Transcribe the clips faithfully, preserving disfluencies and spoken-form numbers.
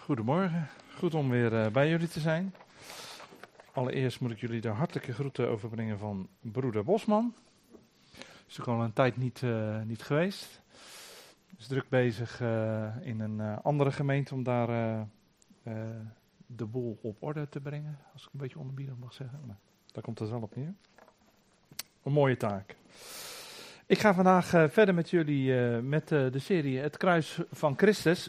Goedemorgen, goed om weer uh, bij jullie te zijn. Allereerst moet ik jullie de hartelijke groeten overbrengen van broeder Bosman. Is ook al een tijd niet, uh, niet geweest. Is druk bezig uh, in een uh, andere gemeente om daar uh, uh, de boel op orde te brengen. Als ik een beetje onderbiedig mag zeggen. Maar daar komt het wel op neer. Een mooie taak. Ik ga vandaag uh, verder met jullie uh, met uh, de serie Het Kruis van Christus.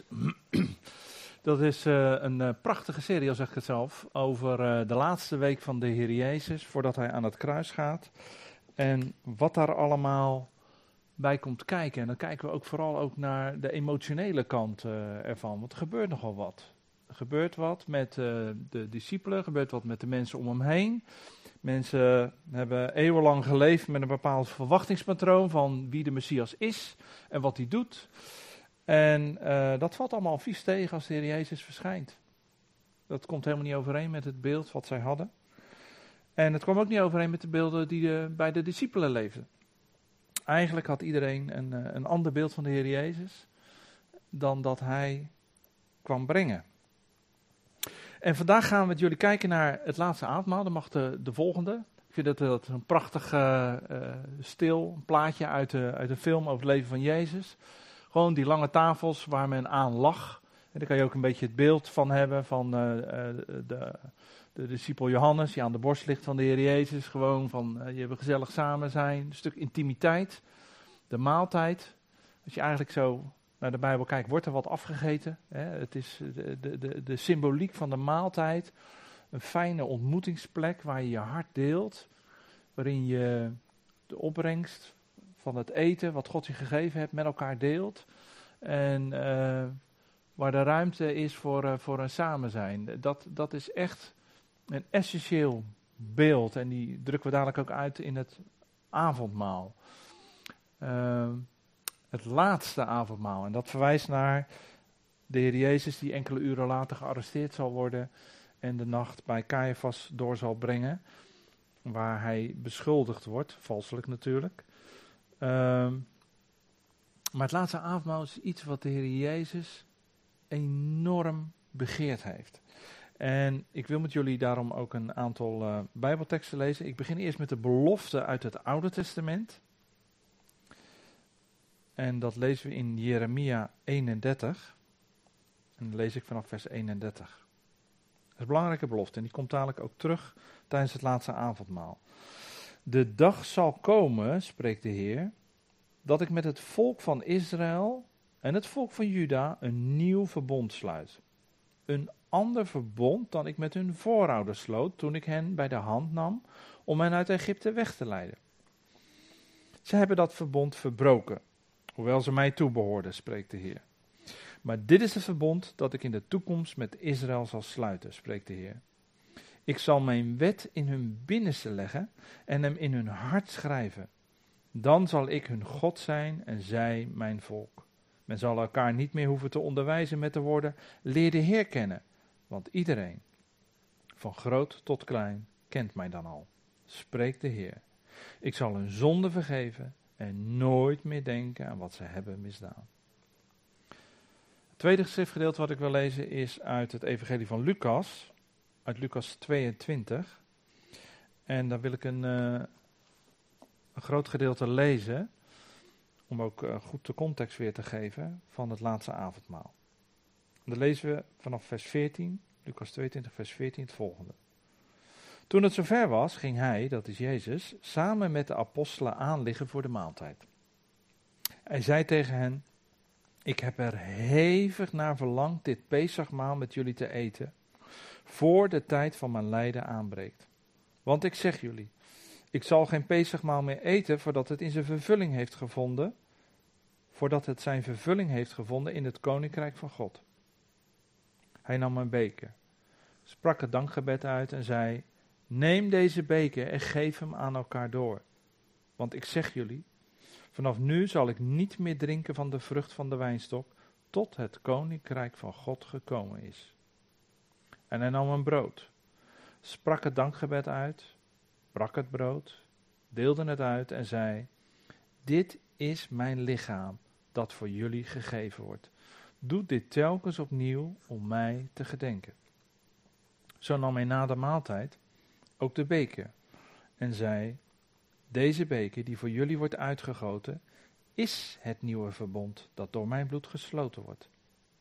Dat is uh, een uh, prachtige serie, al zeg ik het zelf, over uh, de laatste week van de Heer Jezus, voordat hij aan het kruis gaat. En wat daar allemaal bij komt kijken. En dan kijken we ook vooral ook naar de emotionele kant uh, ervan, want er gebeurt nogal wat. Er gebeurt wat met uh, de discipelen, er gebeurt wat met de mensen om hem heen. Mensen hebben eeuwenlang geleefd met een bepaald verwachtingspatroon van wie de Messias is en wat hij doet. En uh, dat valt allemaal vies tegen als de Heer Jezus verschijnt. Dat komt helemaal niet overeen met het beeld wat zij hadden. En het kwam ook niet overeen met de beelden die uh, bij de discipelen leefden. Eigenlijk had iedereen een, uh, een ander beeld van de Heer Jezus dan dat hij kwam brengen. En vandaag gaan we met jullie kijken naar het laatste avondmaal. Dan mag de, de volgende. Ik vind dat, dat een prachtig uh, uh, stil een plaatje uit, de, uit een film over het leven van Jezus. Gewoon die lange tafels waar men aan lag. En daar kan je ook een beetje het beeld van hebben van uh, uh, de, de discipel Johannes die aan de borst ligt van de Heer Jezus. Gewoon van, uh, je wil gezellig samen zijn. Een stuk intimiteit. De maaltijd. Als je eigenlijk zo naar de Bijbel kijkt, wordt er wat afgegeten. Hè? Het is de, de, de, de symboliek van de maaltijd. Een fijne ontmoetingsplek waar je je hart deelt. Waarin je de opbrengst van het eten wat God je gegeven hebt met elkaar deelt. En uh, waar de ruimte is voor, uh, voor een samen zijn. Dat, dat is echt een essentieel beeld. En die drukken we dadelijk ook uit in het avondmaal. Uh, het laatste avondmaal. En dat verwijst naar de Heer Jezus die enkele uren later gearresteerd zal worden. En de nacht bij Caiaphas door zal brengen. Waar hij beschuldigd wordt, valselijk natuurlijk. Um, maar het laatste avondmaal is iets wat de Heer Jezus enorm begeerd heeft. En ik wil met jullie daarom ook een aantal uh, Bijbelteksten lezen. Ik begin eerst met de belofte uit het Oude Testament. En dat lezen we in Jeremia eenendertig. En dan lees ik vanaf vers eenendertig. Dat is een belangrijke belofte en die komt dadelijk ook terug tijdens het laatste avondmaal. De dag zal komen, spreekt de Heer, dat ik met het volk van Israël en het volk van Juda een nieuw verbond sluit. Een ander verbond dan ik met hun voorouders sloot toen ik hen bij de hand nam om hen uit Egypte weg te leiden. Ze hebben dat verbond verbroken, hoewel ze mij toebehoorden, spreekt de Heer. Maar dit is het verbond dat ik in de toekomst met Israël zal sluiten, spreekt de Heer. Ik zal mijn wet in hun binnenste leggen en hem in hun hart schrijven. Dan zal ik hun God zijn en zij mijn volk. Men zal elkaar niet meer hoeven te onderwijzen met de woorden, leer de Heer kennen. Want iedereen, van groot tot klein, kent mij dan al, spreekt de Heer. Ik zal hun zonde vergeven en nooit meer denken aan wat ze hebben misdaan. Het tweede schriftgedeelte wat ik wil lezen is uit het evangelie van Lucas, uit Lucas tweeëntwintig. En daar wil ik een, uh, een groot gedeelte lezen, om ook uh, goed de context weer te geven van het laatste avondmaal. En dan lezen we vanaf vers veertien, Lucas tweeëntwintig vers veertien het volgende. Toen het zover was, ging hij, dat is Jezus, samen met de apostelen aanliggen voor de maaltijd. Hij zei tegen hen, ik heb er hevig naar verlangd dit Pesachmaal met jullie te eten, voor de tijd van mijn lijden aanbreekt. Want ik zeg jullie, ik zal geen Pesachmaal meer eten voordat het in zijn vervulling heeft gevonden, voordat het zijn vervulling heeft gevonden in het koninkrijk van God. Hij nam een beker, sprak het dankgebed uit en zei, neem deze beker en geef hem aan elkaar door. Want ik zeg jullie, vanaf nu zal ik niet meer drinken van de vrucht van de wijnstok, tot het koninkrijk van God gekomen is. En hij nam een brood, sprak het dankgebed uit, brak het brood, deelde het uit en zei, dit is mijn lichaam dat voor jullie gegeven wordt. Doe dit telkens opnieuw om mij te gedenken. Zo nam hij na de maaltijd ook de beker en zei, deze beker die voor jullie wordt uitgegoten, is het nieuwe verbond dat door mijn bloed gesloten wordt.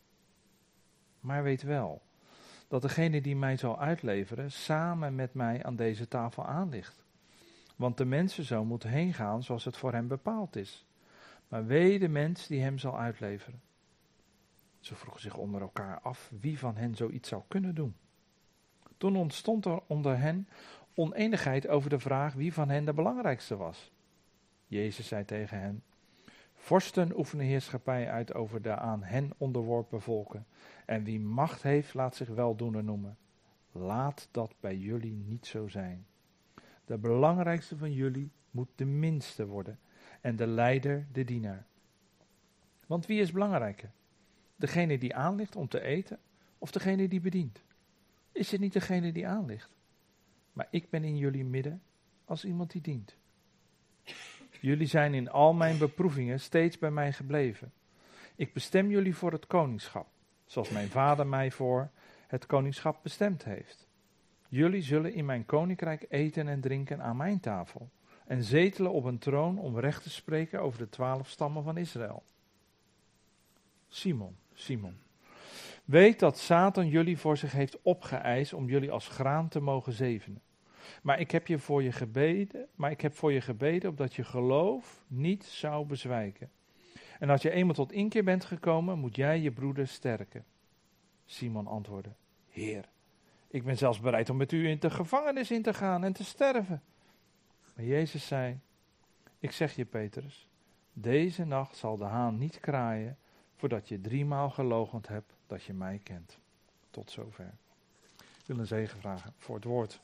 Maar weet wel, dat degene die mij zal uitleveren, samen met mij aan deze tafel aanligt. Want de mensenzoon moet heen gaan zoals het voor hem bepaald is. Maar wee de mens die hem zal uitleveren. Ze vroegen zich onder elkaar af wie van hen zoiets zou kunnen doen. Toen ontstond er onder hen oneenigheid over de vraag wie van hen de belangrijkste was. Jezus zei tegen hen, vorsten oefenen heerschappij uit over de aan hen onderworpen volken. En wie macht heeft, laat zich weldoener noemen. Laat dat bij jullie niet zo zijn. De belangrijkste van jullie moet de minste worden en de leider de dienaar. Want wie is belangrijker? Degene die aanligt om te eten of degene die bedient? Is het niet degene die aanligt? Maar ik ben in jullie midden als iemand die dient. Jullie zijn in al mijn beproevingen steeds bij mij gebleven. Ik bestem jullie voor het koningschap, zoals mijn vader mij voor het koningschap bestemd heeft. Jullie zullen in mijn koninkrijk eten en drinken aan mijn tafel en zetelen op een troon om recht te spreken over de twaalf stammen van Israël. Simon, Simon, weet dat Satan jullie voor zich heeft opgeëist om jullie als graan te mogen zevenen. Maar ik heb je voor je gebeden, maar ik heb voor je gebeden opdat je geloof niet zou bezwijken. En als je eenmaal tot inkeer bent gekomen, moet jij je broeder sterken. Simon antwoordde, Heer, ik ben zelfs bereid om met u in de gevangenis in te gaan en te sterven. Maar Jezus zei, ik zeg je Petrus, deze nacht zal de haan niet kraaien, voordat je driemaal geloochend hebt dat je mij kent. Tot zover. Ik wil een zegen vragen voor het woord.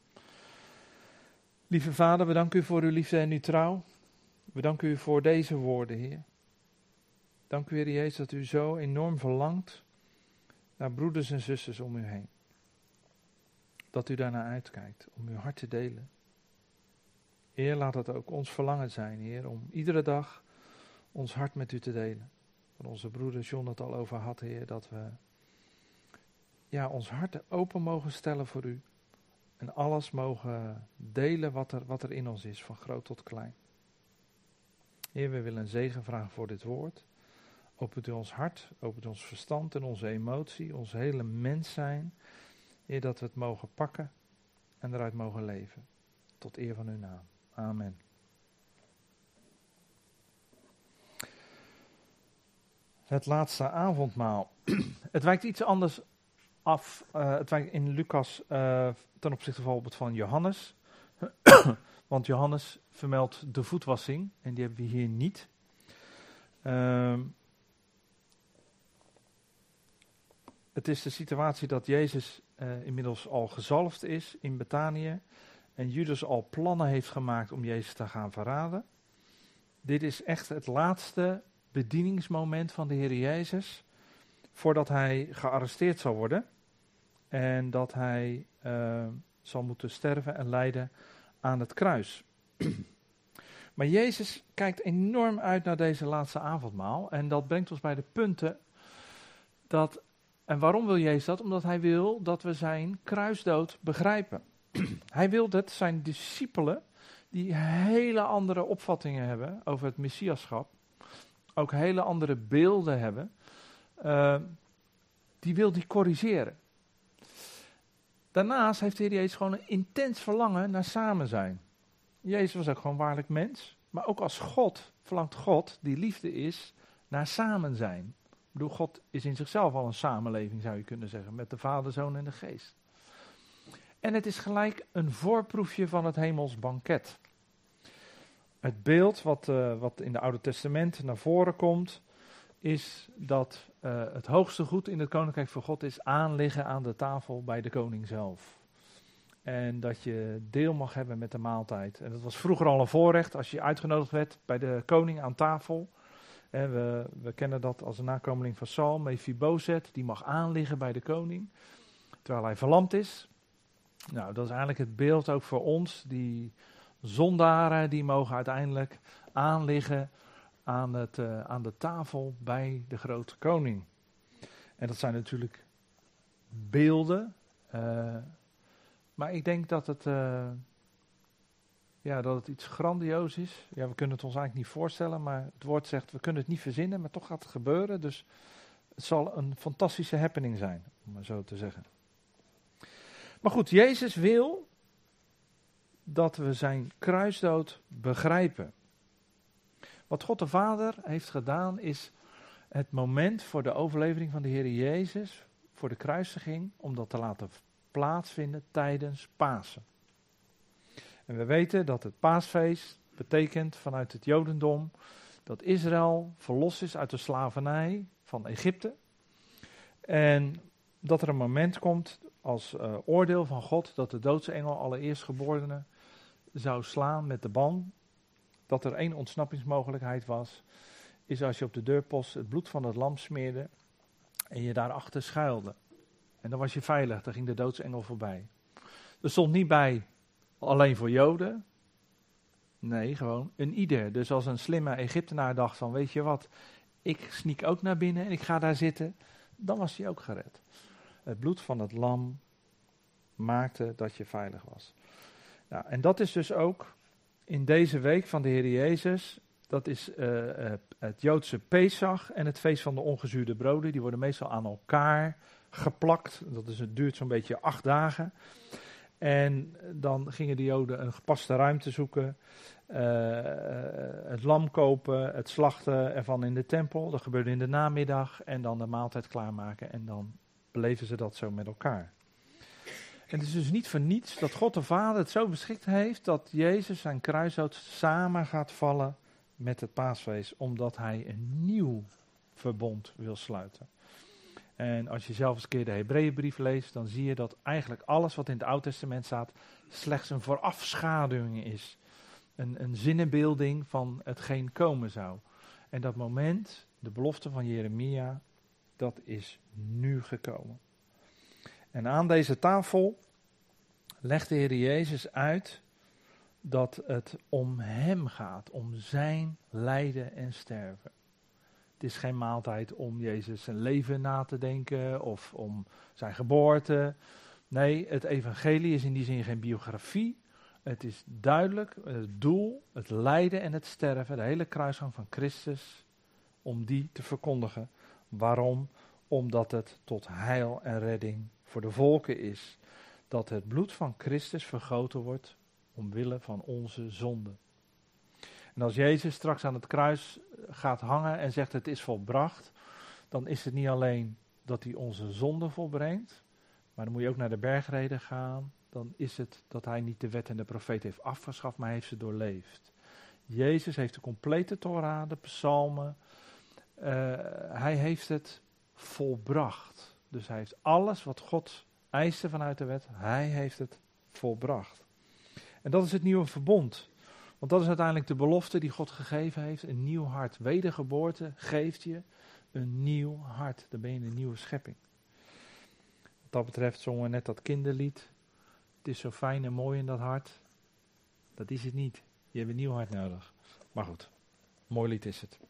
Lieve Vader, we danken u voor uw liefde en uw trouw. We danken u voor deze woorden, Heer. Dank u, Heer Jezus, dat u zo enorm verlangt naar broeders en zusters om u heen. Dat u daarnaar uitkijkt, om uw hart te delen. Heer, laat het ook ons verlangen zijn, Heer, om iedere dag ons hart met u te delen. Wat onze broeder John het al over had, Heer, dat we ja, ons hart open mogen stellen voor u. En alles mogen delen wat er, wat er in ons is, van groot tot klein. Heer, we willen een zegen vragen voor dit woord. Opent u ons hart, opent ons verstand en onze emotie, ons hele mens zijn. Heer, dat we het mogen pakken en eruit mogen leven. Tot eer van uw naam. Amen. Het laatste avondmaal. Het wijkt iets anders af. Uh, het wijkt in Lucas uh, ten opzichte bijvoorbeeld van Johannes. Want Johannes vermeldt de voetwassing en die hebben we hier niet. Uh, het is de situatie dat Jezus uh, inmiddels al gezalfd is in Betanië. En Judas al plannen heeft gemaakt om Jezus te gaan verraden. Dit is echt het laatste bedieningsmoment van de Heer Jezus, voordat hij gearresteerd zal worden en dat hij uh, zal moeten sterven en lijden aan het kruis. Maar Jezus kijkt enorm uit naar deze laatste avondmaal en dat brengt ons bij de punten dat, en waarom wil Jezus dat? Omdat hij wil dat we zijn kruisdood begrijpen. Hij wil dat zijn discipelen, die hele andere opvattingen hebben over het messiaschap, ook hele andere beelden hebben, uh, die wil die corrigeren. Daarnaast heeft de Heer Jezus gewoon een intens verlangen naar samen zijn. Jezus was ook gewoon waarlijk mens, maar ook als God verlangt God, die liefde is, naar samen zijn. Ik bedoel, God is in zichzelf al een samenleving, zou je kunnen zeggen, met de Vader, Zoon en de Geest. En het is gelijk een voorproefje van het hemels banket. Het beeld wat, uh, wat in het Oude Testament naar voren komt, is dat uh, het hoogste goed in het Koninkrijk van God is aanliggen aan de tafel bij de koning zelf. En dat je deel mag hebben met de maaltijd. En dat was vroeger al een voorrecht als je uitgenodigd werd bij de koning aan tafel. En we, we kennen dat als een nakomeling van Saul, Mephibozet, die mag aanliggen bij de koning, terwijl hij verlamd is. Nou, dat is eigenlijk het beeld ook voor ons, die zondaren, die mogen uiteindelijk aanliggen aan, het, uh, aan de tafel bij de grote koning. En dat zijn natuurlijk beelden. Uh, maar ik denk dat het, uh, ja, dat het iets grandioos is. Ja, we kunnen het ons eigenlijk niet voorstellen, maar het woord zegt, we kunnen het niet verzinnen, maar toch gaat het gebeuren. Dus het zal een fantastische happening zijn, om maar zo te zeggen. Maar goed, Jezus wil dat we zijn kruisdood begrijpen. Wat God de Vader heeft gedaan is het moment voor de overlevering van de Heer Jezus, voor de kruisiging, om dat te laten plaatsvinden tijdens Pasen. En we weten dat het paasfeest betekent vanuit het Jodendom dat Israël verlost is uit de slavernij van Egypte. En dat er een moment komt als uh, oordeel van God dat de doodsengel alle eerstgeborenen zou slaan met de ban. Dat er één ontsnappingsmogelijkheid was, is als je op de deurpost het bloed van het lam smeerde en je daarachter schuilde. En dan was je veilig, dan ging de doodsengel voorbij. Er stond niet bij alleen voor Joden. Nee, gewoon een ieder. Dus als een slimme Egyptenaar dacht van, weet je wat, ik sneak ook naar binnen en ik ga daar zitten, dan was hij ook gered. Het bloed van het lam maakte dat je veilig was. Nou, en dat is dus ook in deze week van de Heer Jezus, dat is uh, uh, het Joodse Pesach en het feest van de ongezuurde broden. Die worden meestal aan elkaar geplakt. Dat is, het duurt zo'n beetje acht dagen. En dan gingen de Joden een gepaste ruimte zoeken, uh, het lam kopen, het slachten ervan in de tempel. Dat gebeurde in de namiddag en dan de maaltijd klaarmaken en dan beleven ze dat zo met elkaar. En het is dus niet voor niets dat God de Vader het zo beschikt heeft dat Jezus zijn kruisdood samen gaat vallen met het paasfeest, omdat hij een nieuw verbond wil sluiten. En als je zelf eens een keer de Hebreeënbrief leest, dan zie je dat eigenlijk alles wat in het Oude Testament staat slechts een voorafschaduwing is. Een, een zinnenbeelding van hetgeen komen zou. En dat moment, de belofte van Jeremia, dat is nu gekomen. En aan deze tafel legt de Heer Jezus uit dat het om hem gaat, om zijn lijden en sterven. Het is geen maaltijd om Jezus zijn leven na te denken of om zijn geboorte. Nee, het evangelie is in die zin geen biografie. Het is duidelijk het doel, het lijden en het sterven, de hele kruisgang van Christus, om die te verkondigen. Waarom? Omdat het tot heil en redding voor de volken is. Dat het bloed van Christus vergoten wordt omwille van onze zonden. En als Jezus straks aan het kruis gaat hangen en zegt het is volbracht, dan is het niet alleen dat hij onze zonde volbrengt, maar dan moet je ook naar de bergreden gaan. Dan is het dat hij niet de wet en de profeet heeft afgeschaft, maar hij heeft ze doorleefd. Jezus heeft de complete Torah, de psalmen, uh, hij heeft het volbracht. Dus hij heeft alles wat God eiste vanuit de wet, hij heeft het volbracht. En dat is het nieuwe verbond. Want dat is uiteindelijk de belofte die God gegeven heeft. Een nieuw hart. Wedergeboorte geeft je een nieuw hart. Dan ben je een nieuwe schepping. Wat dat betreft zongen we net dat kinderlied. Het is zo fijn en mooi in dat hart. Dat is het niet. Je hebt een nieuw hart nodig. Maar goed, mooi lied is het.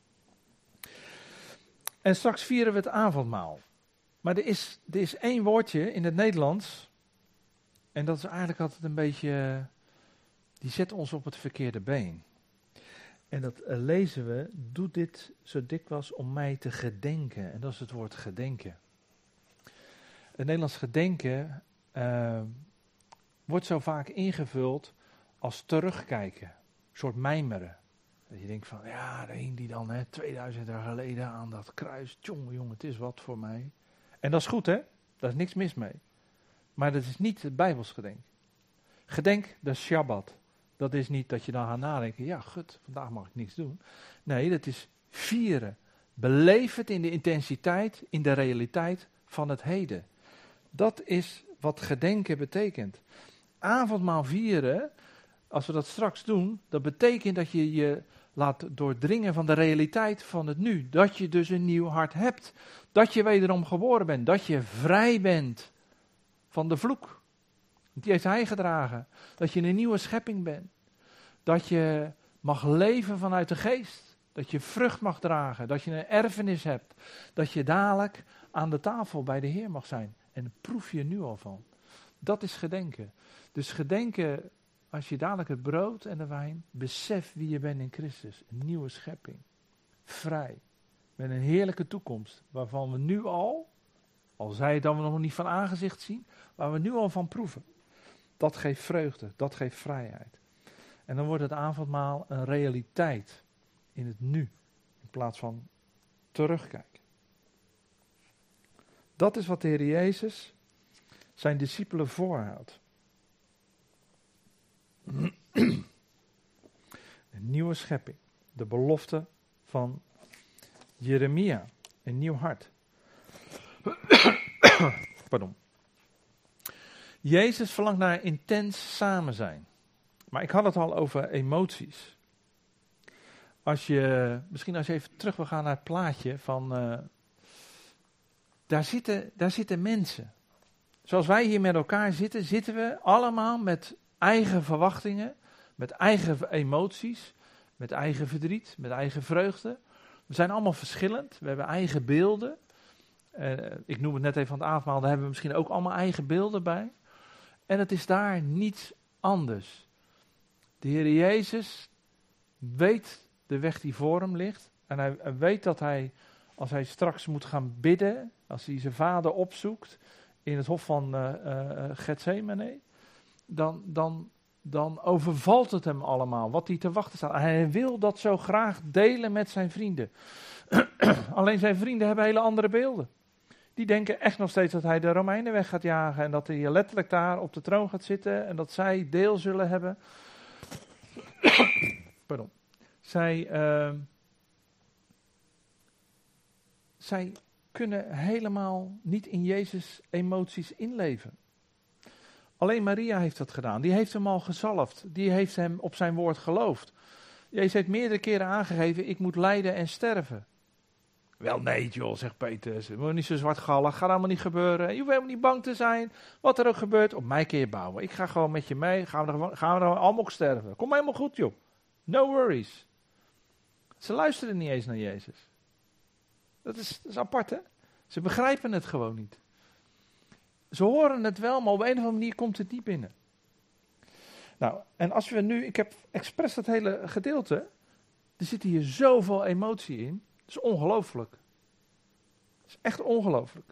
En straks vieren we het avondmaal. Maar er is, er is één woordje in het Nederlands. En dat is eigenlijk altijd een beetje, die zet ons op het verkeerde been. En dat uh, lezen we, doe dit zo dikwijls om mij te gedenken. En dat is het woord gedenken. Het Nederlands gedenken uh, wordt zo vaak ingevuld als terugkijken. Een soort mijmeren. Dat je denkt van, ja, daar hing die dan hè, tweeduizend jaar geleden aan dat kruis. Tjonge jongen, het is wat voor mij. En dat is goed hè, daar is niks mis mee. Maar dat is niet het Bijbels gedenk. Gedenk de Shabbat. Dat is niet dat je dan gaat nadenken, ja gut, vandaag mag ik niks doen. Nee, dat is vieren. Beleef het in de intensiteit, in de realiteit van het heden. Dat is wat gedenken betekent. Avondmaal vieren, als we dat straks doen, dat betekent dat je je laat doordringen van de realiteit van het nu. Dat je dus een nieuw hart hebt. Dat je wederom geboren bent. Dat je vrij bent van de vloek. Die heeft hij gedragen. Dat je een nieuwe schepping bent. Dat je mag leven vanuit de geest. Dat je vrucht mag dragen. Dat je een erfenis hebt. Dat je dadelijk aan de tafel bij de Heer mag zijn. En daar proef je nu al van. Dat is gedenken. Dus gedenken, als je dadelijk het brood en de wijn, besef wie je bent in Christus. Een nieuwe schepping. Vrij. Met een heerlijke toekomst. Waarvan we nu al, al zij het dan we nog niet van aangezicht zien, waar we nu al van proeven. Dat geeft vreugde, dat geeft vrijheid. En dan wordt het avondmaal een realiteit in het nu, in plaats van terugkijken. Dat is wat de Heer Jezus zijn discipelen voorhoudt. Een nieuwe schepping, de belofte van Jeremia, een nieuw hart. Pardon. Jezus verlangt naar intens samen zijn. Maar ik had het al over emoties. Als je, misschien als je even terug wil gaan naar het plaatje van, uh, daar zitten, daar zitten mensen. Zoals wij hier met elkaar zitten, zitten we allemaal met eigen verwachtingen, met eigen emoties, met eigen verdriet, met eigen vreugde. We zijn allemaal verschillend, we hebben eigen beelden. Uh, ik noem het net even aan het avondmaal, daar hebben we misschien ook allemaal eigen beelden bij. En het is daar niets anders. De Heer Jezus weet de weg die voor hem ligt. En hij, hij weet dat hij, als hij straks moet gaan bidden, als hij zijn vader opzoekt in het hof van uh, uh, Getsemane, dan, dan, dan overvalt het hem allemaal, wat hij te wachten staat. En hij wil dat zo graag delen met zijn vrienden. Alleen zijn vrienden hebben hele andere beelden. Die denken echt nog steeds dat hij de Romeinen weg gaat jagen en dat hij letterlijk daar op de troon gaat zitten en dat zij deel zullen hebben. Pardon. Zij, uh, zij kunnen helemaal niet in Jezus' emoties inleven. Alleen Maria heeft dat gedaan. Die heeft hem al gezalfd. Die heeft hem op zijn woord geloofd. Jezus heeft meerdere keren aangegeven, ik moet lijden en sterven. Wel nee joh, zegt Petrus, je moet niet zo zwartgallig, gaat allemaal niet gebeuren. Je hoeft helemaal niet bang te zijn, wat er ook gebeurt, op mij kun je bouwen. Ik ga gewoon met je mee, gaan we er, gaan we er allemaal ook sterven. Kom helemaal goed joh, no worries. Ze luisteren niet eens naar Jezus. Dat is, dat is apart hè, ze begrijpen het gewoon niet. Ze horen het wel, maar op een of andere manier komt het niet binnen. Nou, en als we nu, ik heb expres dat hele gedeelte, er zit hier zoveel emotie in. Dat is ongelooflijk. Dat is echt ongelooflijk.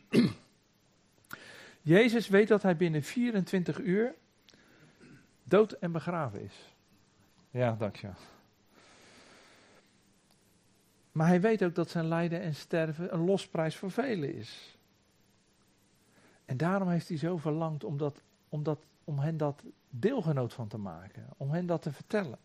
Jezus weet dat hij binnen vierentwintig uur dood en begraven is. Ja, dank je. Maar hij weet ook dat zijn lijden en sterven een losprijs voor velen is. En daarom heeft hij zo verlangd om, dat, om, dat, om hen dat deelgenoot van te maken. Om hen dat te vertellen.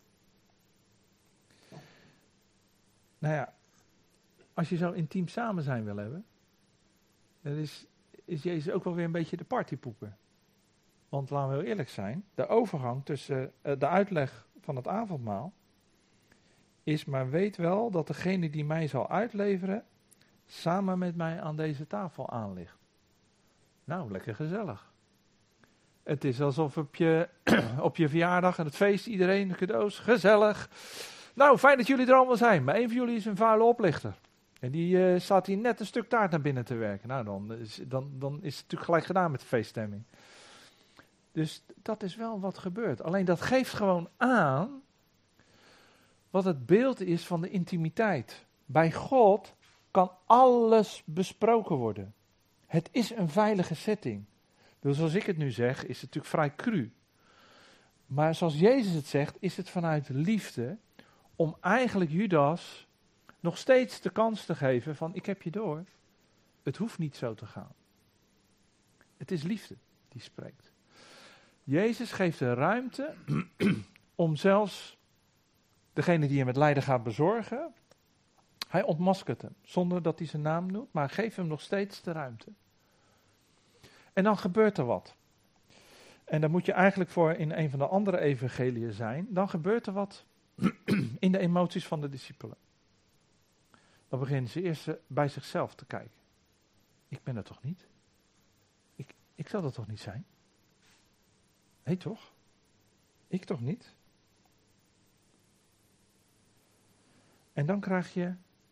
Nou ja. Als je zo intiem samen zijn wil hebben, dan is, is Jezus ook wel weer een beetje de partypoeper. Want laten we heel eerlijk zijn, de overgang tussen uh, de uitleg van het avondmaal is, maar weet wel dat degene die mij zal uitleveren, samen met mij aan deze tafel aanligt. Nou, lekker gezellig. Het is alsof op je, op je verjaardag en het feest iedereen de cadeaus, gezellig. Nou, fijn dat jullie er allemaal zijn, maar een van jullie is een vuile oplichter. En die uh, staat hier net een stuk taart naar binnen te werken. Nou, dan is, dan, dan is het natuurlijk gelijk gedaan met de feeststemming. Dus dat is wel wat gebeurt. Alleen dat geeft gewoon aan wat het beeld is van de intimiteit. Bij God kan alles besproken worden. Het is een veilige setting. Dus zoals ik het nu zeg, is het natuurlijk vrij cru. Maar zoals Jezus het zegt, is het vanuit liefde om eigenlijk Judas nog steeds de kans te geven van, ik heb je door. Het hoeft niet zo te gaan. Het is liefde die spreekt. Jezus geeft de ruimte om zelfs degene die hem het lijden gaat bezorgen, hij ontmaskert hem, zonder dat hij zijn naam noemt, maar geeft hem nog steeds de ruimte. En dan gebeurt er wat. En dan moet je eigenlijk voor in een van de andere evangeliën zijn, dan gebeurt er wat in de emoties van de discipelen. Dan beginnen ze eerst bij zichzelf te kijken. Ik ben er toch niet? Ik, ik zal dat toch niet zijn? Nee toch? Ik toch niet? En dan krijg je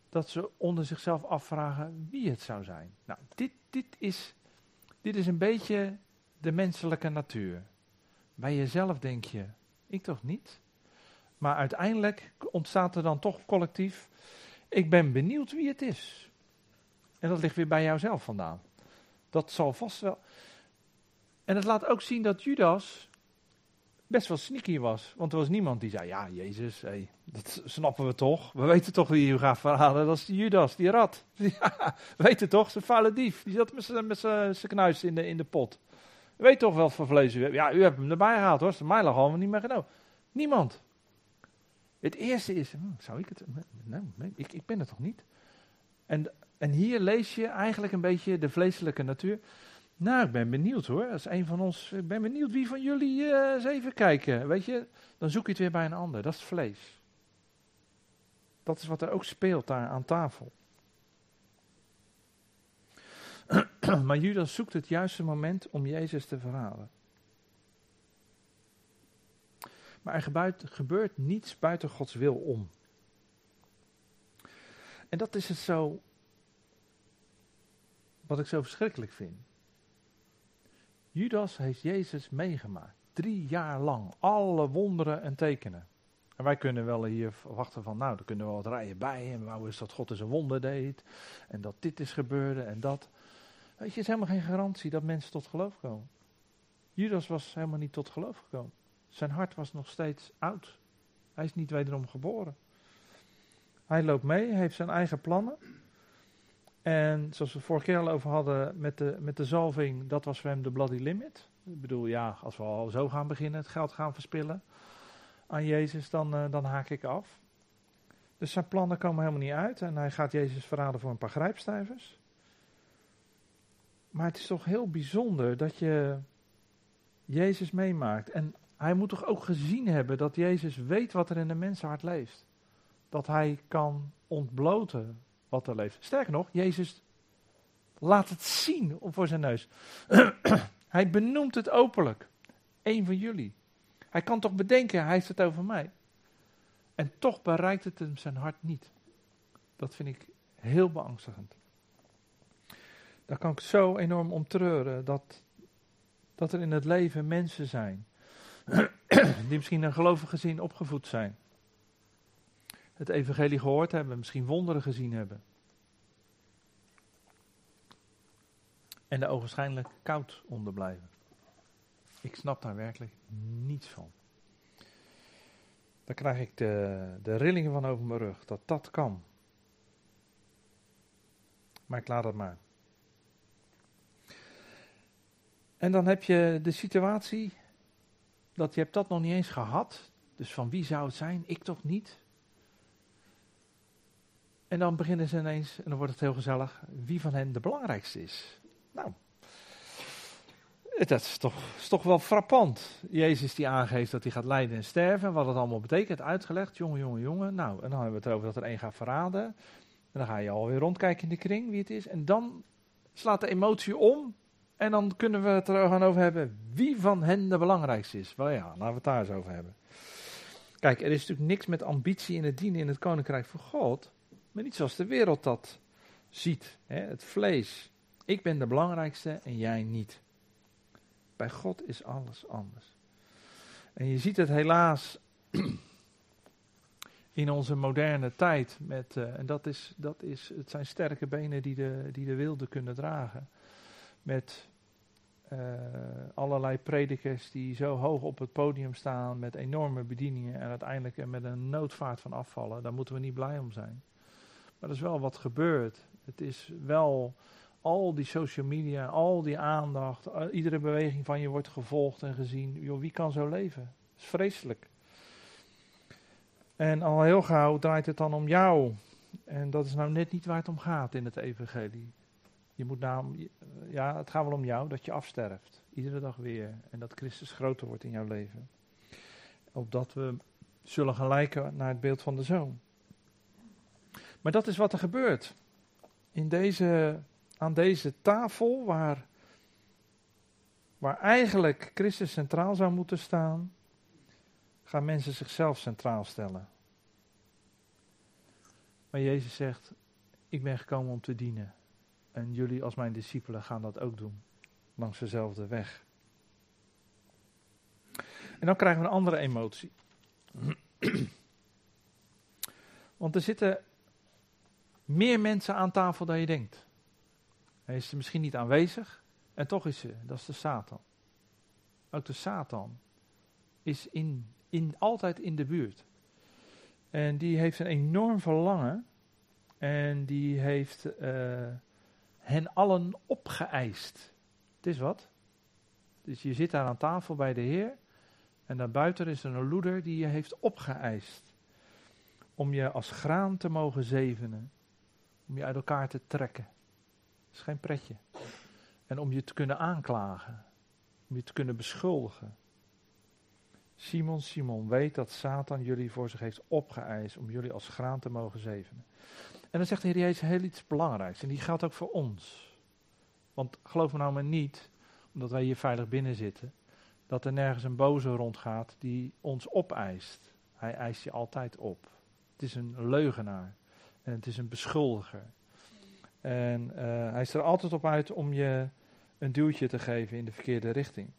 dat ze onder zichzelf afvragen wie het zou zijn. Nou, dit, dit, is, dit is een beetje de menselijke natuur. Bij jezelf denk je, ik toch niet? Maar uiteindelijk ontstaat er dan toch collectief, ik ben benieuwd wie het is. En dat ligt weer bij jouzelf vandaan. Dat zal vast wel. En het laat ook zien dat Judas best wel sneaky was. Want er was niemand die zei, ja, Jezus, hey, dat snappen we toch. We weten toch wie u gaat verraden. Dat is die Judas, die rat. Ja, we weten toch, zijn vuile dief. Die zat met zijn knuis in de, in de pot. We weten toch wel voor vlees u hebt. Ja, u hebt hem erbij gehaald hoor. Mij lag allemaal niet meer genomen. Niemand. Het eerste is, hm, zou ik het? Nee, nee ik, ik ben het toch niet? En, en hier lees je eigenlijk een beetje de vleeselijke natuur. Nou, ik ben benieuwd hoor. Als een van ons, ik ben benieuwd wie van jullie uh, eens even kijken. Weet je, dan zoek je het weer bij een ander. Dat is het vlees. Dat is wat er ook speelt daar aan tafel. Maar Judas zoekt het juiste moment om Jezus te verraden. Maar er gebeurt, gebeurt niets buiten Gods wil om. En dat is het zo, wat ik zo verschrikkelijk vind. Judas heeft Jezus meegemaakt. Drie jaar lang. Alle wonderen en tekenen. En wij kunnen wel hier wachten van, nou, er kunnen wel wat rijen bij. En wou is dat God eens een wonder deed. En dat dit is gebeurde en dat. Weet je, het is helemaal geen garantie dat mensen tot geloof komen. Judas was helemaal niet tot geloof gekomen. Zijn hart was nog steeds oud. Hij is niet wederom geboren. Hij loopt mee, heeft zijn eigen plannen. En zoals we vorige keer al over hadden met de, met de zalving, dat was voor hem de bloody limit. Ik bedoel, ja, als we al zo gaan beginnen, het geld gaan verspillen aan Jezus, dan, uh, dan haak ik af. Dus zijn plannen komen helemaal niet uit en hij gaat Jezus verraden voor een paar grijpstuivers. Maar het is toch heel bijzonder dat je Jezus meemaakt. En hij moet toch ook gezien hebben dat Jezus weet wat er in de mensenhart leeft. Dat hij kan ontbloten wat er leeft. Sterker nog, Jezus laat het zien voor zijn neus. Hij benoemt het openlijk. Eén van jullie. Hij kan toch bedenken, hij heeft het over mij. En toch bereikt het hem zijn hart niet. Dat vind ik heel beangstigend. Daar kan ik zo enorm om treuren. Dat, dat er in het leven mensen zijn. Die misschien een gelovig gezin opgevoed zijn. Het evangelie gehoord hebben, misschien wonderen gezien hebben. En er ogenschijnlijk koud onder blijven. Ik snap daar werkelijk niets van. Daar krijg ik de, de rillingen van over mijn rug, dat dat kan. Maar ik laat het maar. En dan heb je de situatie, dat je hebt dat nog niet eens gehad. Dus van wie zou het zijn? Ik toch niet? En dan beginnen ze ineens, en dan wordt het heel gezellig, wie van hen de belangrijkste is. Nou, dat is toch, is toch wel frappant. Jezus die aangeeft dat hij gaat lijden en sterven, wat het allemaal betekent, uitgelegd, jongen, jongen, jongen. Nou, en dan hebben we het erover dat er één gaat verraden. En dan ga je alweer rondkijken in de kring, wie het is. En dan slaat de emotie om, en dan kunnen we het er gaan over hebben, wie van hen de belangrijkste is. Wel ja, laten we het daar eens over hebben. Kijk, er is natuurlijk niks met ambitie in het dienen in het koninkrijk van God. Maar niet zoals de wereld dat ziet. Hè? Het vlees. Ik ben de belangrijkste en jij niet. Bij God is alles anders. En je ziet het helaas in onze moderne tijd. Met, uh, en dat is, dat is, het zijn sterke benen die de, die de wilde kunnen dragen. Met uh, allerlei predikers die zo hoog op het podium staan. Met enorme bedieningen en uiteindelijk met een noodvaart van afvallen. Daar moeten we niet blij om zijn. Maar dat is wel wat gebeurt. Het is wel al die social media, al die aandacht, uh, iedere beweging van je wordt gevolgd en gezien. Joh, wie kan zo leven? Dat is vreselijk. En al heel gauw draait het dan om jou. En dat is nou net niet waar het om gaat in het evangelie. Je moet nou, ja, het gaat wel om jou, dat je afsterft. Iedere dag weer. En dat Christus groter wordt in jouw leven. Opdat we zullen gaan lijken naar het beeld van de Zoon. Maar dat is wat er gebeurt. In deze, aan deze tafel, waar, waar eigenlijk Christus centraal zou moeten staan, gaan mensen zichzelf centraal stellen. Maar Jezus zegt, ik ben gekomen om te dienen. En jullie als mijn discipelen gaan dat ook doen. Langs dezelfde weg. En dan krijgen we een andere emotie. Want er zitten meer mensen aan tafel dan je denkt. Hij is er misschien niet aanwezig. En toch is ze, dat is de Satan. Ook de Satan is in, in, altijd in de buurt. En die heeft een enorm verlangen. En die heeft uh, hen allen opgeëist. Het is wat. Dus je zit daar aan tafel bij de Heer. En daarbuiten is er een loeder die je heeft opgeëist. Om je als graan te mogen zevenen. Om je uit elkaar te trekken. Dat is geen pretje. En om je te kunnen aanklagen. Om je te kunnen beschuldigen. Simon, Simon, weet dat Satan jullie voor zich heeft opgeëist. Om jullie als graan te mogen zevenen. En dan zegt de Heer Jezus heel iets belangrijks. En die geldt ook voor ons. Want geloof me nou maar niet, omdat wij hier veilig binnen zitten, dat er nergens een boze rondgaat die ons opeist. Hij eist je altijd op. Het is een leugenaar. En het is een beschuldiger. En uh, hij is er altijd op uit om je een duwtje te geven in de verkeerde richting.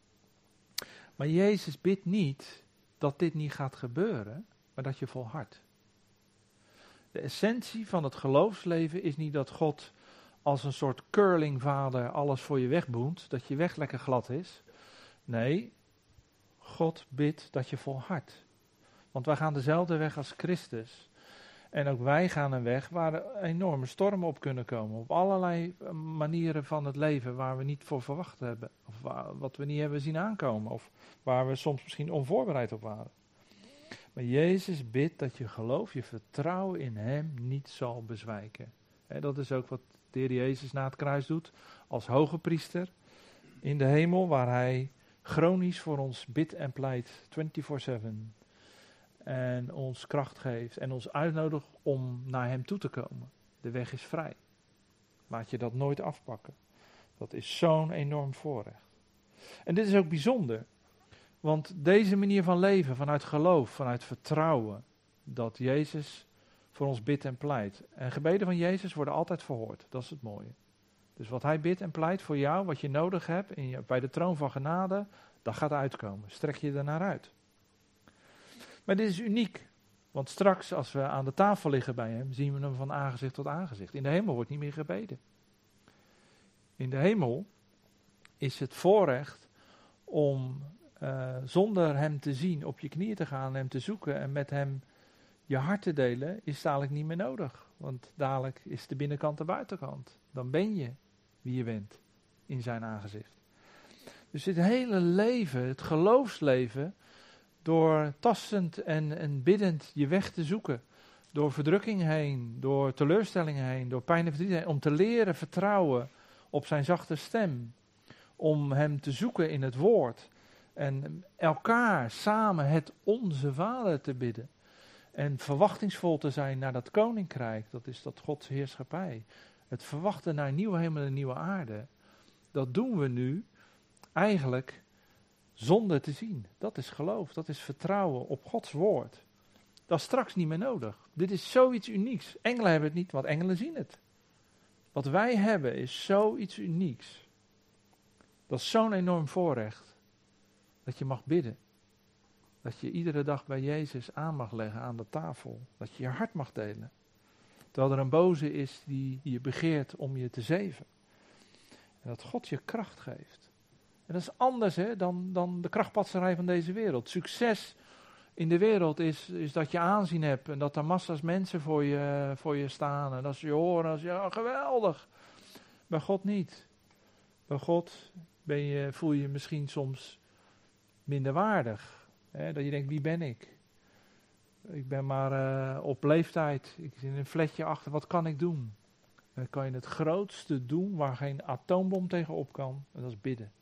Maar Jezus bidt niet dat dit niet gaat gebeuren, maar dat je volhardt. De essentie van het geloofsleven is niet dat God als een soort curlingvader alles voor je wegboent, dat je weg lekker glad is. Nee, God bidt dat je volhardt. Want wij gaan dezelfde weg als Christus. En ook wij gaan een weg waar er enorme stormen op kunnen komen. Op allerlei manieren van het leven waar we niet voor verwacht hebben. Of waar, wat we niet hebben zien aankomen. Of waar we soms misschien onvoorbereid op waren. Maar Jezus bidt dat je geloof, je vertrouwen in hem niet zal bezwijken. He, dat is ook wat de Heer Jezus na het kruis doet. Als hoge priester in de hemel. Waar hij chronisch voor ons bidt en pleit. vierentwintig zeven. En ons kracht geeft. En ons uitnodigt om naar hem toe te komen. De weg is vrij. Laat je dat nooit afpakken. Dat is zo'n enorm voorrecht. En dit is ook bijzonder. Want deze manier van leven, vanuit geloof, vanuit vertrouwen, dat Jezus voor ons bidt en pleit. En gebeden van Jezus worden altijd verhoord. Dat is het mooie. Dus wat hij bidt en pleit voor jou, wat je nodig hebt in je, bij de troon van genade, dat gaat uitkomen. Strek je er naar uit. Maar dit is uniek. Want straks, als we aan de tafel liggen bij hem, zien we hem van aangezicht tot aangezicht. In de hemel wordt niet meer gebeden. In de hemel is het voorrecht om uh, zonder hem te zien, op je knieën te gaan, hem te zoeken en met hem je hart te delen, is dadelijk niet meer nodig. Want dadelijk is de binnenkant de buitenkant. Dan ben je wie je bent in zijn aangezicht. Dus dit hele leven, het geloofsleven, door tastend en, en biddend je weg te zoeken, door verdrukking heen, door teleurstellingen heen, door pijn en verdriet heen, om te leren vertrouwen op zijn zachte stem, om hem te zoeken in het woord en elkaar samen het onze Vader te bidden en verwachtingsvol te zijn naar dat koninkrijk, dat is dat Gods heerschappij, het verwachten naar nieuwe hemel en nieuwe aarde, dat doen we nu eigenlijk zonder te zien. Dat is geloof, dat is vertrouwen op Gods woord. Dat is straks niet meer nodig. Dit is zoiets unieks. Engelen hebben het niet, want engelen zien het. Wat wij hebben is zoiets unieks. Dat is zo'n enorm voorrecht. Dat je mag bidden. Dat je iedere dag bij Jezus aan mag leggen aan de tafel. Dat je je hart mag delen. Terwijl er een boze is die je begeert om je te zeven. En dat God je kracht geeft. En dat is anders hè, dan, dan de krachtpatserij van deze wereld. Succes in de wereld is, is dat je aanzien hebt. En dat er massa's mensen voor je, voor je staan. En dat ze je horen als ja, geweldig. Bij God niet. Bij God ben je, voel je je misschien soms minderwaardig. Hè, dat je denkt, wie ben ik? Ik ben maar uh, op leeftijd. Ik zit in een fletje achter. Wat kan ik doen? Dan kan je het grootste doen waar geen atoombom tegenop kan. En dat is bidden.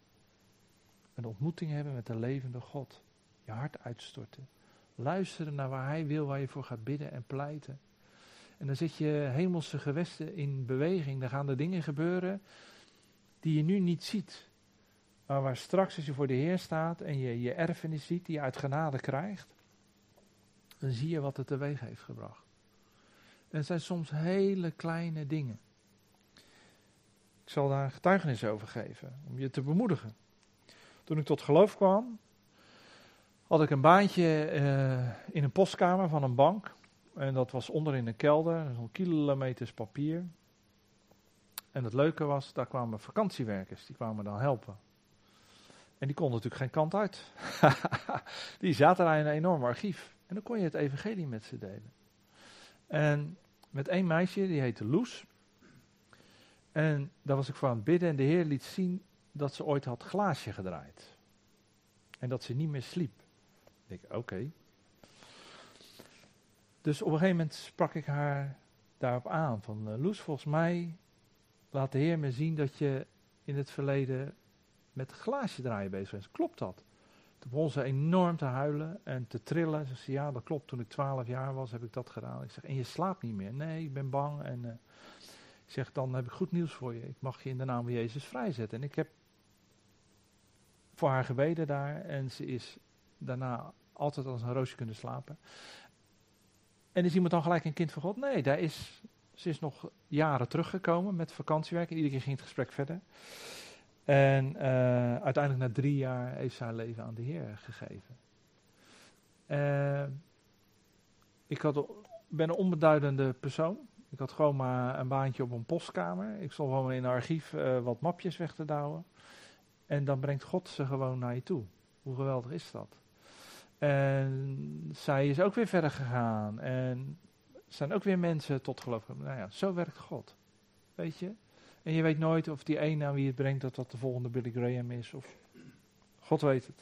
Een ontmoeting hebben met de levende God. Je hart uitstorten. Luisteren naar waar hij wil, waar je voor gaat bidden en pleiten. En dan zit je hemelse gewesten in beweging. Dan gaan er dingen gebeuren die je nu niet ziet. Maar waar straks als je voor de Heer staat en je je erfenis ziet die je uit genade krijgt. Dan zie je wat het teweeg heeft gebracht. En het zijn soms hele kleine dingen. Ik zal daar een getuigenis over geven, om je te bemoedigen. Toen ik tot geloof kwam, had ik een baantje uh, in een postkamer van een bank. En dat was onder in een kelder, zo'n kilometers papier. En het leuke was, daar kwamen vakantiewerkers, die kwamen dan helpen. En die konden natuurlijk geen kant uit. Die zaten daar in een enorm archief. En dan kon je het evangelie met ze delen. En met één meisje, die heette Loes. En daar was ik voor aan het bidden en de Heer liet zien dat ze ooit had glaasje gedraaid. En dat ze niet meer sliep. Ik denk, oké. Okay. Dus op een gegeven moment sprak ik haar daarop aan. Van uh, Loes, volgens mij laat de Heer me zien dat je in het verleden met glaasje draaien bezig bent. Klopt dat? Toen begon ze enorm te huilen en te trillen. Ze zei, ja dat klopt, toen ik twaalf jaar was heb ik dat gedaan. Ik zeg, en je slaapt niet meer? Nee, ik ben bang. En uh, ik zeg, dan heb ik goed nieuws voor je. Ik mag je in de naam van Jezus vrijzetten. En ik heb voor haar gebeden daar. En ze is daarna altijd als een roosje kunnen slapen. En is iemand dan gelijk een kind van God? Nee, daar is, ze is nog jaren teruggekomen met vakantiewerk. En iedere keer ging het gesprek verder. En uh, uiteindelijk na drie jaar heeft ze haar leven aan de Heer gegeven. Uh, ik had, ben een onbeduidende persoon. Ik had gewoon maar een baantje op een postkamer. Ik stond gewoon in een archief uh, wat mapjes weg te douwen. En dan brengt God ze gewoon naar je toe. Hoe geweldig is dat? En zij is ook weer verder gegaan. En er zijn ook weer mensen tot geloof gekomen. Nou ja, zo werkt God. Weet je? En je weet nooit of die een aan wie het brengt, dat dat de volgende Billy Graham is. Of God weet het.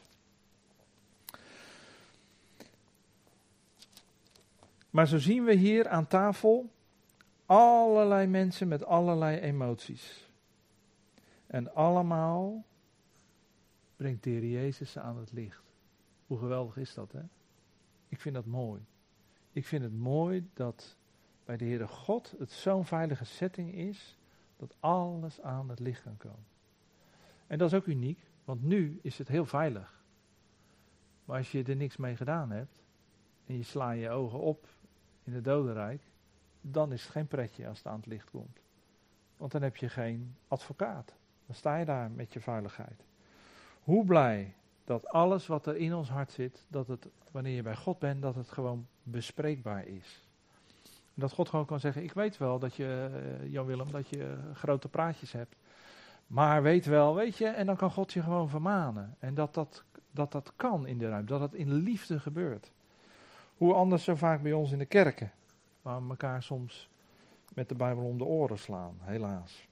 Maar zo zien we hier aan tafel allerlei mensen met allerlei emoties. En allemaal brengt de Heer Jezus ze aan het licht. Hoe geweldig is dat, hè? Ik vind dat mooi. Ik vind het mooi dat bij de Heere God het zo'n veilige setting is, dat alles aan het licht kan komen. En dat is ook uniek, want nu is het heel veilig. Maar als je er niks mee gedaan hebt, en je slaat je ogen op in het dodenrijk, dan is het geen pretje als het aan het licht komt. Want dan heb je geen advocaat. Dan sta je daar met je veiligheid. Hoe blij dat alles wat er in ons hart zit, dat het, wanneer je bij God bent, dat het gewoon bespreekbaar is. En dat God gewoon kan zeggen, ik weet wel dat je, uh, Jan Willem, dat je uh, grote praatjes hebt. Maar weet wel, weet je, en dan kan God je gewoon vermanen. En dat dat, dat, dat kan in de ruimte, dat het in liefde gebeurt. Hoe anders zo vaak bij ons in de kerken, waar we elkaar soms met de Bijbel om de oren slaan, helaas.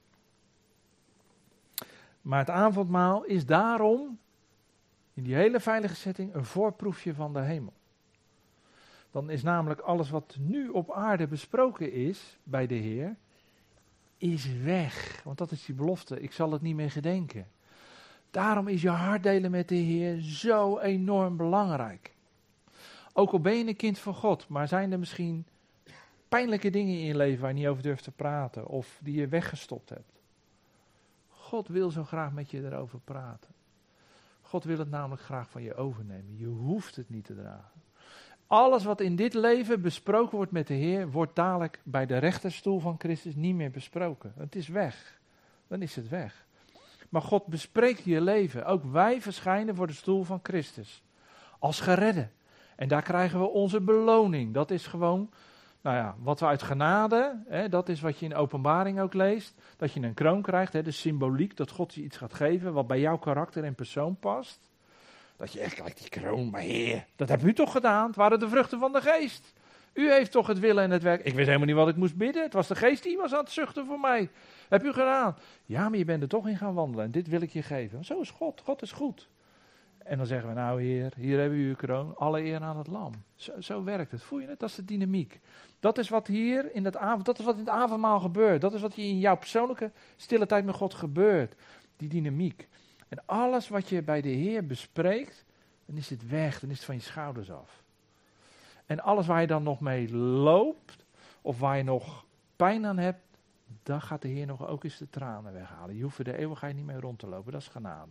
Maar het avondmaal is daarom, in die hele veilige setting, een voorproefje van de hemel. Dan is namelijk alles wat nu op aarde besproken is bij de Heer, is weg. Want dat is die belofte, ik zal het niet meer gedenken. Daarom is je hart delen met de Heer zo enorm belangrijk. Ook al ben je een kind van God, maar zijn er misschien pijnlijke dingen in je leven waar je niet over durft te praten, of die je weggestopt hebt. God wil zo graag met je erover praten. God wil het namelijk graag van je overnemen. Je hoeft het niet te dragen. Alles wat in dit leven besproken wordt met de Heer, wordt dadelijk bij de rechterstoel van Christus niet meer besproken. Het is weg. Dan is het weg. Maar God bespreekt je leven. Ook wij verschijnen voor de stoel van Christus. Als geredden. En daar krijgen we onze beloning. Dat is gewoon, nou ja, wat we uit genade, hè, dat is wat je in Openbaring ook leest. Dat je een kroon krijgt, hè, de symboliek, dat God je iets gaat geven wat bij jouw karakter en persoon past. Dat je echt kijkt, die kroon, maar Heer, dat hebt u toch gedaan? Het waren de vruchten van de geest. U heeft toch het willen en het werk. Ik wist helemaal niet wat ik moest bidden. Het was de geest die was aan het zuchten voor mij. Heb u gedaan? Ja, maar je bent er toch in gaan wandelen en dit wil ik je geven. Zo is God. God is goed. En dan zeggen we, nou Heer, hier hebben we uw kroon. Alle eer aan het lam. Zo, zo werkt het. Voel je het? Dat is de dynamiek. Dat is wat hier in het avond, dat is wat in het avondmaal gebeurt. Dat is wat hier in jouw persoonlijke stille tijd met God gebeurt. Die dynamiek. En alles wat je bij de Heer bespreekt, dan is het weg, dan is het van je schouders af. En alles waar je dan nog mee loopt, of waar je nog pijn aan hebt, dan gaat de Heer nog ook eens de tranen weghalen. Je hoeft er de eeuwigheid niet mee rond te lopen, dat is genade.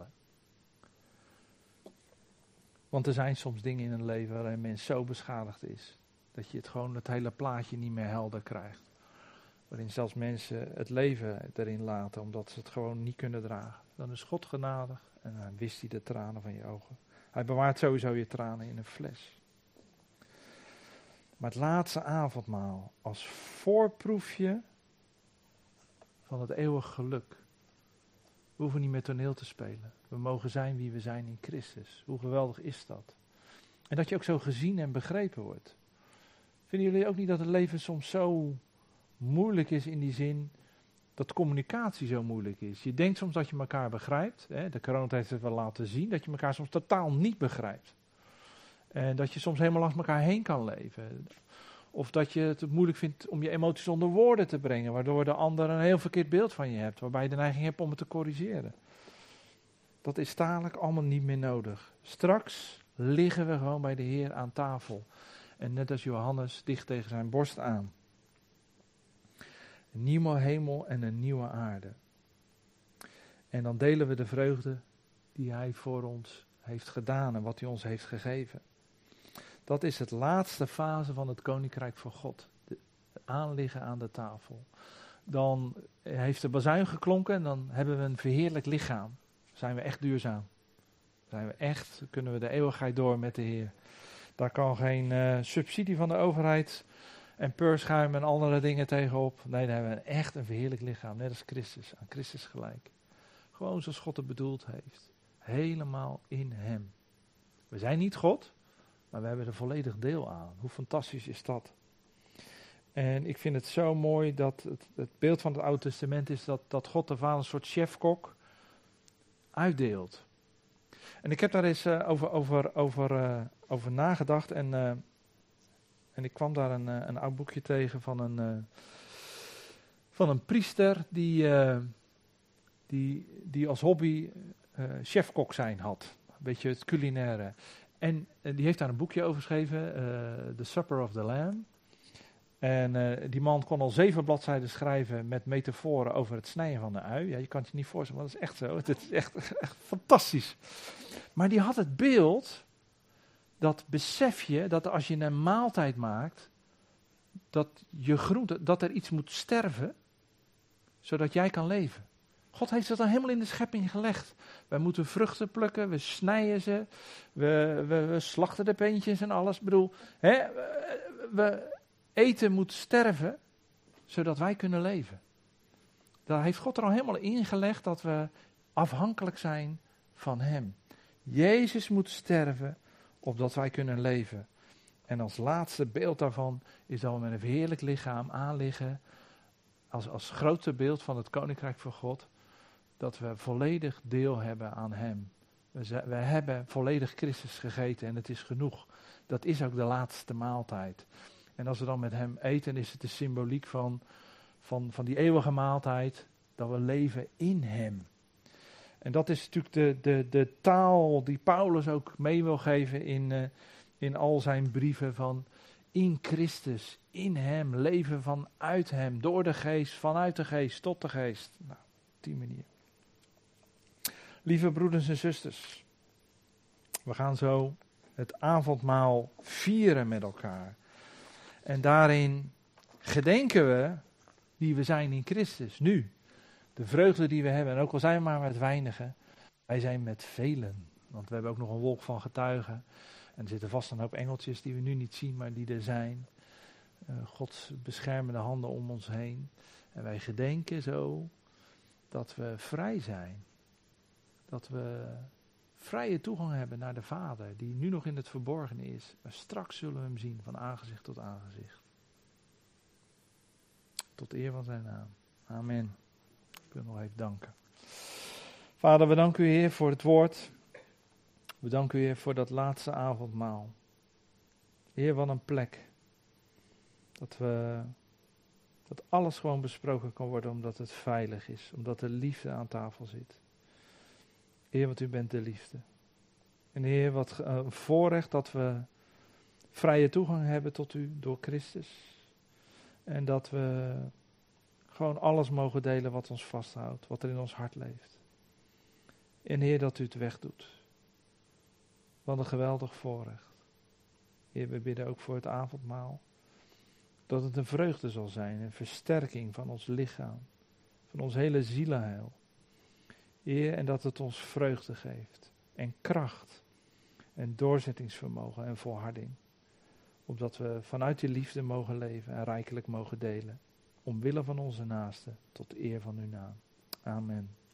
Want er zijn soms dingen in een leven waarin een mens zo beschadigd is, Dat je het gewoon het hele plaatje niet meer helder krijgt. Waarin zelfs mensen het leven erin laten, omdat ze het gewoon niet kunnen dragen. Dan is God genadig en dan wist hij de tranen van je ogen. Hij bewaart sowieso je tranen in een fles. Maar het laatste avondmaal als voorproefje van het eeuwig geluk. We hoeven niet meer toneel te spelen. We mogen zijn wie we zijn in Christus. Hoe geweldig is dat? En dat je ook zo gezien en begrepen wordt. Vinden jullie ook niet dat het leven soms zo moeilijk is in die zin dat communicatie zo moeilijk is? Je denkt soms dat je elkaar begrijpt. Hè? De corona heeft het wel laten zien. Dat je elkaar soms totaal niet begrijpt. En dat je soms helemaal langs elkaar heen kan leven. Of dat je het moeilijk vindt om je emoties onder woorden te brengen. Waardoor de ander een heel verkeerd beeld van je hebt. Waarbij je de neiging hebt om het te corrigeren. Dat is dadelijk allemaal niet meer nodig. Straks liggen we gewoon bij de Heer aan tafel. En net als Johannes dicht tegen zijn borst aan. Een nieuwe hemel en een nieuwe aarde. En dan delen we de vreugde die hij voor ons heeft gedaan en wat hij ons heeft gegeven. Dat is het laatste fase van het Koninkrijk van God. De aanliggen aan de tafel. Dan heeft de bazuin geklonken en dan hebben we een verheerlijk lichaam. Zijn we echt duurzaam. Zijn we echt, kunnen we de eeuwigheid door met de Heer. Daar kan geen uh, subsidie van de overheid en peurschuim en andere dingen tegenop. Nee, daar hebben we echt een verheerlijk lichaam. Net als Christus, aan Christus gelijk. Gewoon zoals God het bedoeld heeft. Helemaal in hem. We zijn niet God, maar we hebben er volledig deel aan. Hoe fantastisch is dat? En ik vind het zo mooi dat het, het beeld van het Oude Testament is dat, dat God de Vader een soort chefkok uitdeelt. En ik heb daar eens uh, over, over, over, uh, over nagedacht en, uh, en ik kwam daar een, uh, een oud boekje tegen van een, uh, van een priester die, uh, die, die als hobby uh, chefkok zijn had. Een beetje het culinaire. En uh, die heeft daar een boekje over geschreven, uh, The Supper of the Lamb. En uh, die man kon al zeven bladzijden schrijven met metaforen over het snijden van de ui. Ja, je kan het je niet voorstellen, maar dat is echt zo. Het is echt, echt fantastisch. Maar die had het beeld, dat besef je, dat als je een maaltijd maakt, dat je groente, dat er iets moet sterven, zodat jij kan leven. God heeft dat dan helemaal in de schepping gelegd. Wij moeten vruchten plukken, we snijden ze, we, we, we slachten de peentjes en alles. Ik bedoel, hè, we... Eten moet sterven, zodat wij kunnen leven. Daar heeft God er al helemaal in gelegd dat we afhankelijk zijn van hem. Jezus moet sterven, opdat wij kunnen leven. En als laatste beeld daarvan is dat we met een verheerlijk lichaam aanliggen, als, als grootste beeld van het Koninkrijk van God, dat we volledig deel hebben aan hem. We, we hebben volledig Christus gegeten en het is genoeg. Dat is ook de laatste maaltijd. En als we dan met hem eten, is het de symboliek van, van, van die eeuwige maaltijd, dat we leven in hem. En dat is natuurlijk de, de, de taal die Paulus ook mee wil geven in, uh, in al zijn brieven van in Christus, in hem, leven vanuit hem, door de geest, vanuit de geest, tot de geest. Nou, op die manier. Lieve broeders en zusters, we gaan zo het avondmaal vieren met elkaar. En daarin gedenken we wie we zijn in Christus, nu. De vreugde die we hebben, en ook al zijn we maar met weinigen, wij zijn met velen. Want we hebben ook nog een wolk van getuigen. En er zitten vast een hoop engeltjes die we nu niet zien, maar die er zijn. Uh, Gods beschermende handen om ons heen. En wij gedenken zo dat we vrij zijn. Dat we vrije toegang hebben naar de Vader, die nu nog in het verborgen is. Maar straks zullen we hem zien, van aangezicht tot aangezicht. Tot eer van zijn naam. Amen. Ik wil nog even danken. Vader, we danken u, Heer, voor het woord. We danken u, Heer, voor dat laatste avondmaal. Heer, wat een plek. Dat we, dat alles gewoon besproken kan worden, omdat het veilig is. Omdat de liefde aan tafel zit. Heer, want u bent de liefde. En Heer, wat een voorrecht dat we vrije toegang hebben tot u door Christus. En dat we gewoon alles mogen delen wat ons vasthoudt, wat er in ons hart leeft. En Heer, dat u het wegdoet. Wat een geweldig voorrecht. Heer, we bidden ook voor het avondmaal. Dat het een vreugde zal zijn, een versterking van ons lichaam, van ons hele zielenheil. Heer, en dat het ons vreugde geeft en kracht en doorzettingsvermogen en volharding. Opdat we vanuit die liefde mogen leven en rijkelijk mogen delen. Omwille van onze naasten, tot eer van uw naam. Amen.